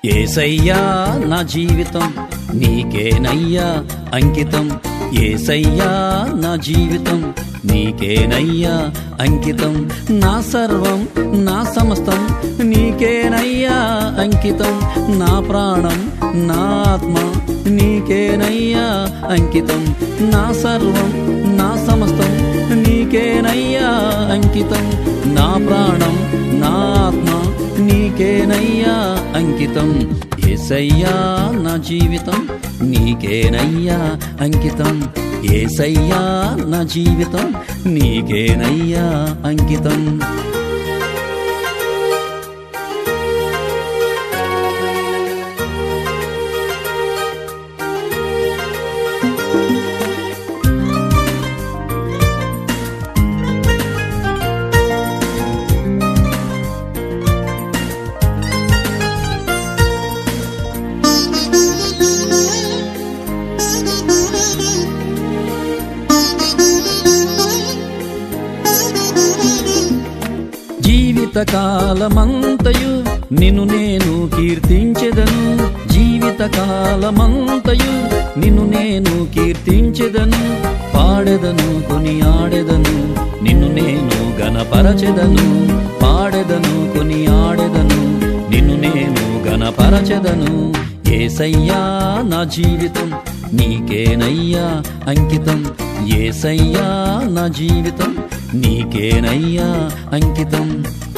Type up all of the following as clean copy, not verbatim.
యేసయ్యా నా జీవితం నీకేనయ్యా అంకితం. యేసయ్యా నా జీవితం నీకేనయ్యా అంకితం. నా సర్వం నా సమస్తం నీకేనయ్యా అంకితం. నా ప్రాణం నా ఆత్మ నీకేనయ్యా అంకితం. నా సర్వం నా సమస్తం నీకేనయ్యా అంకితం. నా ప్రాణం నా ఆత్మ నీకేనయ్యా అంకితం. యేసయ్యా నా జీవితం నీకేనయ్యా అంకితం. యేసయ్యా నా జీవితం నీకేనయ్యా అంకితం. జీవితకాలమంతయు నిన్ను నేను కీర్తించెదను. జీవితకాలమంతయు నిన్ను నేను కీర్తించెదను. పాడెదను కొనియాడెదను నిన్ను నేను గణపరచెదను. పాడెదను కొనియాడెదను నిన్ను నేను గణపరచెదను. యేసయ్యా నా జీవితం నీకేనయ్యా అంకితం. యేసయ్యా నా జీవితం నీకేనయ్యా అంకితం.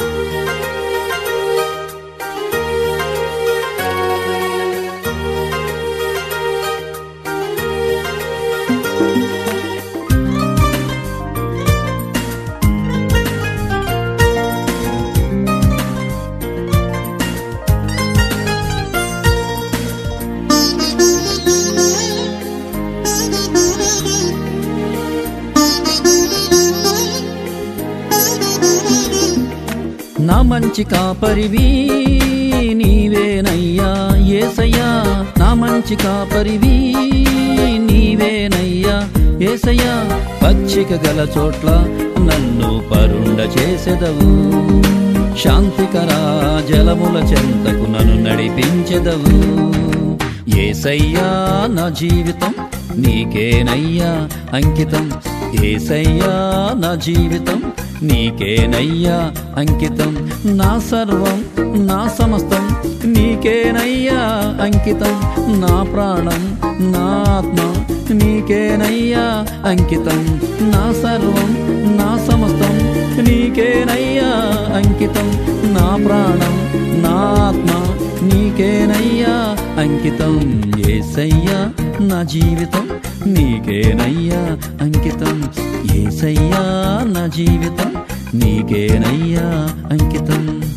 నా మంచి కాపరివి నీవేనయ్యా యేసయ్యా. నా మంచి కాపరివి నీవేనయ్యా యేసయ్యా. పచ్చిక గల చోట్ల నన్ను పరుండ చేసెదవు. శాంతికర జలముల చెంతకు నన్ను నడిపించెదవు. యేసయ్యా నా జీవితం నీకేనయ్యా అంకితం. యేసయ్యా నా జీవితం నీకేనయ్యా అంకితం. నా సర్వం నా సమస్తం నీకేనయ్యా అంకితం. నా ప్రాణం నా ఆత్మ నీకేనయ్యా అంకితం. నా సర్వం నా సమస్తం నీకేనయ్యా అంకితం. నా ప్రాణం నా ఆత్మ నీకేనయ్యా అంకితం. యేసయ్యా నా జీవితం నీకేనయ్యా అంకితం. యేసయ్యా నా జీవితం నీకేనయ్యా అంకితం.